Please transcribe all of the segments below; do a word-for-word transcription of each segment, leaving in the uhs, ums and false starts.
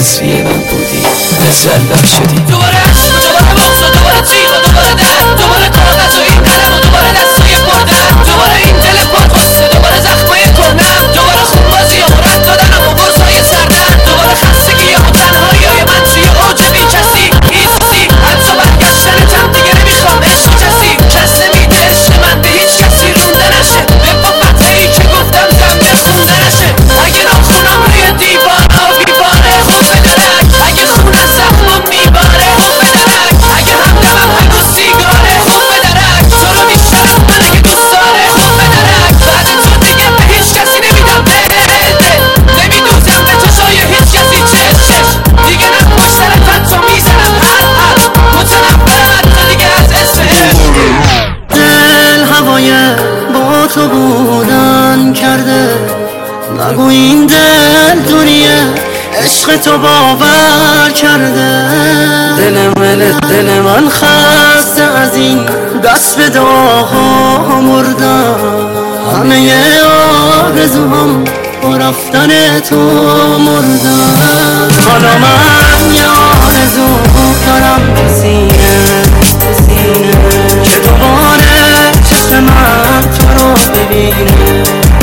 تصویه من بودی تسلا شدی. دوباره عشق و دوباره بغض و دوباره جیغ و دوباره درد، دوباره کاغذ و این قلم و دوباره دستای پردرد، دوباره این دل پرغصه، دوباره زخمای کهنه‌ام، دوباره خونبازی و رد دادنم و بغض‌های سردرد، دوباره خستگی و تنهایی‌های من توی اوج بی‌کسی ایستی. حتی برگشتن تم دیگه نمیخوام، عشق کسی کس نمیده عشق من به هیچ کسی رونده نشه. به با فتحه‌ای که گفتم زمه خونده نشه. اگه ناخونم روی دیوار آبیباره خوب درک، اگه خونم زخمم میباره خوب درک، اگه همدمم هنوز سیگاره خوب درک، تو رو بیشترم من اگه دوست داره خوب درک. بعد تو دیگه به هیچ کسی نمیدم بهده، نمیدوزم به چشای هیچ کسی چش چش، دیگه نپاش سر حتی میزنم هر هر متنفرم حتی دیگه از اسم دل هوای با تو بودن کرده، نگو این دل دنیه عشق تو باور کرده. دل من دل من خسته از این دست به داغا مردم، همه آرزوام با رفتن تو مردم. حالا من یه آرزو دارم به سینه به سینه که دوباره چشم من تو رو ببینه.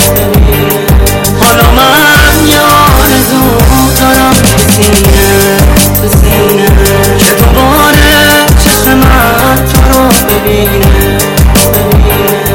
حالا من یه آرزو دارم به سینه به سینه که دوباره چشم من تو رو ببینه ببینه.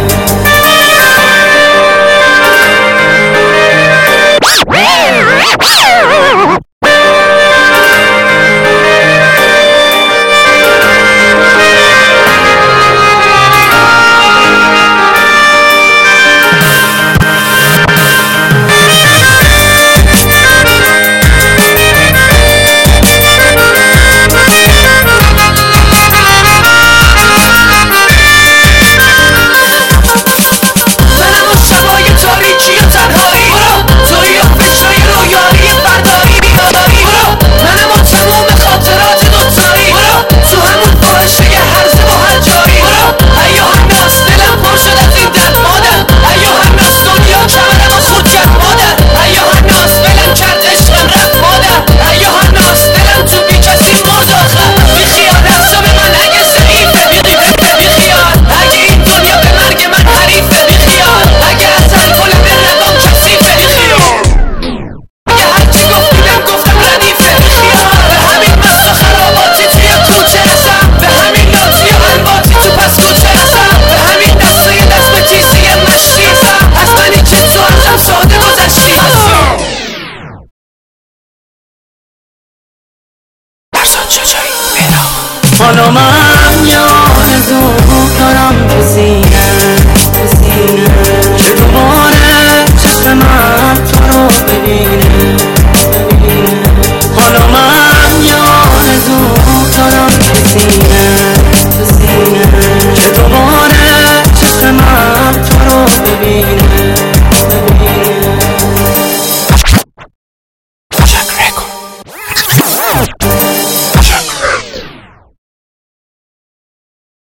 حالا من